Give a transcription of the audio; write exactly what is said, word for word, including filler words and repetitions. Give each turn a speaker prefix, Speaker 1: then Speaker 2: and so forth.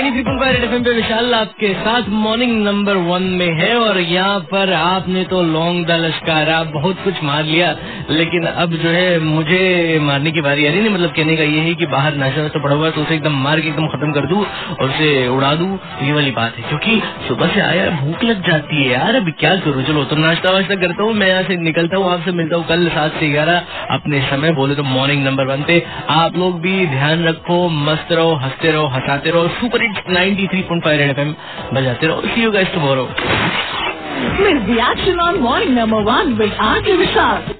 Speaker 1: Ninety three point five FM पे विशाल आपके साथ मॉर्निंग नंबर वन में है। और यहाँ पर आपने तो लॉन्ग द लश्कारा बहुत कुछ मार लिया, लेकिन अब जो है मुझे मारने की बारी आ रही। नहीं मतलब कहने का ये है कि बाहर नाश्ता तो पड़ा हुआ है तो उसे एकदम मार के एकदम खत्म कर दूं और उसे उड़ा दूं, ये वाली बात है। क्योंकि सुबह से आया भूख लग जाती है यार, अभी क्या करूँ। चलो तो नाश्ता वाश्ता करता हूँ, मैं यहाँ से निकलता हूँ, आपसे मिलता हूँ कल सात से ग्यारह अपने समय बोले तो मॉर्निंग नंबर वन पे। आप लोग भी ध्यान रखो, मस्त रहो, हंसते रहो, हंसाते रहो, super hits ninety three point five FM बजाते रहो। See you guys tomorrow.
Speaker 2: With the action on morning number one with R J Vishal.